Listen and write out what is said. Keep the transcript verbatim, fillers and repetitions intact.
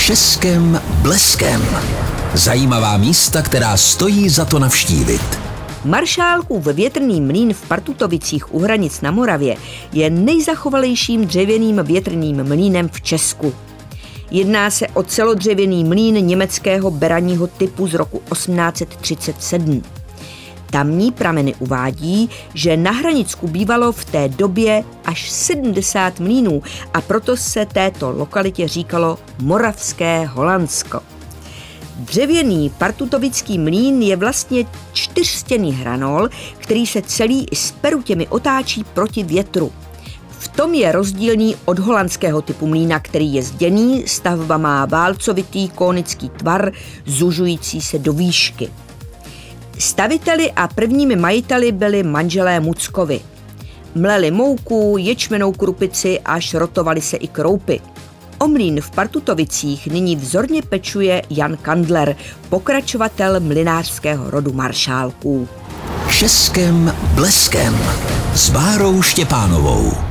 Českým bleskem. Zajímavá místa, která stojí za to navštívit. Maršálkův větrný mlýn v Partutovicích u hranic na Moravě je nejzachovalejším dřevěným větrným mlýnem v Česku. Jedná se o celodřevěný mlýn německého beranního typu z roku osmnáct set třicet sedm. Tamní prameny uvádí, že na Hranicku bývalo v té době až sedmdesát mlýnů a proto se této lokalitě říkalo Moravské Holandsko. Dřevěný partutovický mlýn je vlastně čtyřstěnný hranol, který se celý i s perutěmi otáčí proti větru. V tom je rozdílný od holandského typu mlýna, který je zděný, stavba má válcovitý kónický tvar, zužující se do výšky. Staviteli a prvními majiteli byli manželé Muckovi. Mleli mouku, ječmenou krupici a šrotovali se i kroupy. O mlýn v Partutovicích nyní vzorně pečuje Jan Kandler, pokračovatel mlynářského rodu Maršálků. Českým bleskem s Bárou Štěpánovou.